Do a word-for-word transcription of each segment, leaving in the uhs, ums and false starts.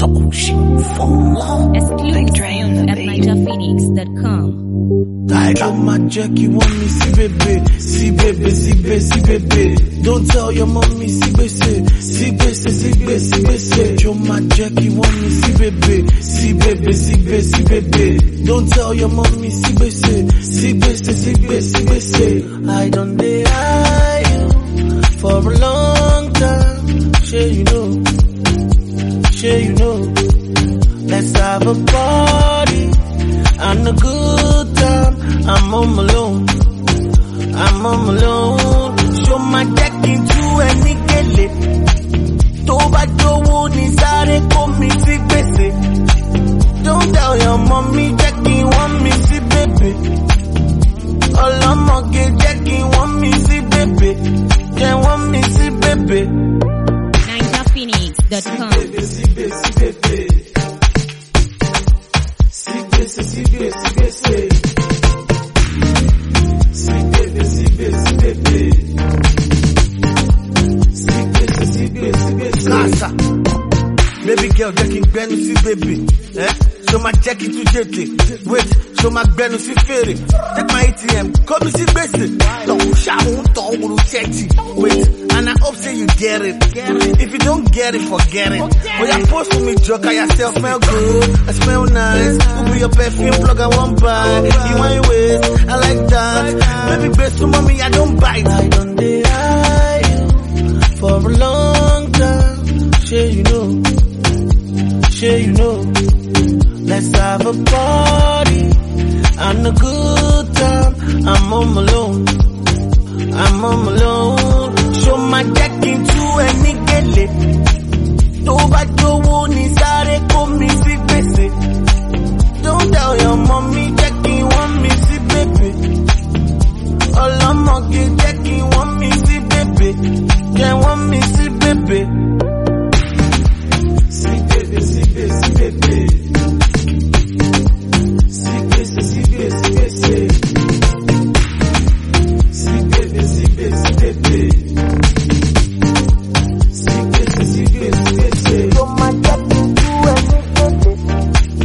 Exclusive at niger phoenix dot com. Tiger my Jackie want me see baby, see baby, see baby, see baby. Don't tell your mommy see baby, see baby, see baby, see baby. Joe my Jackie want me see baby, see baby, see baby, see baby. Don't tell your mommy see baby, see baby, see baby, see baby. I don't deny you for a long time. Sure you know, sure you know. Let's have a party and a good time. I'm on my own, I'm on my own. Show my deck into any gele. Toba jowo ni sare ko mi si gbese. Don't tell your mommy Jackie want me see baby. Olamoge Jackie want me see baby. They want me see baby. niger phoenix dot com. See baby, see baby. See baby, see baby, see baby. Baby girl, Jackie Benu si baby. Eh? Show my Jackie to J T. Wait, show my Benu si Ferry. Take my A T M, call me si basic. Don't shout, don't check it. Wait, and I hope say you get it. If you don't get it, forget it. But you post for me, joker, yourself smell good. I smell nice. Who be your perfume plug? I won't buy. You want waist, I like that. Baby, best to mommy, I don't bite. I don't deny you for a long time. Sure you know. Sure you know, let's have a party and a good time. I'm on my own, I'm on my own. Show my deck into any gele. Toba jowo ni sare ko mi si gbese. Don't tell your mommy Jackie want me see baby. Olamoge Jackie want me see baby. They want me see baby.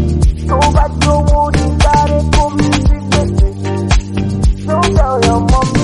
Your mom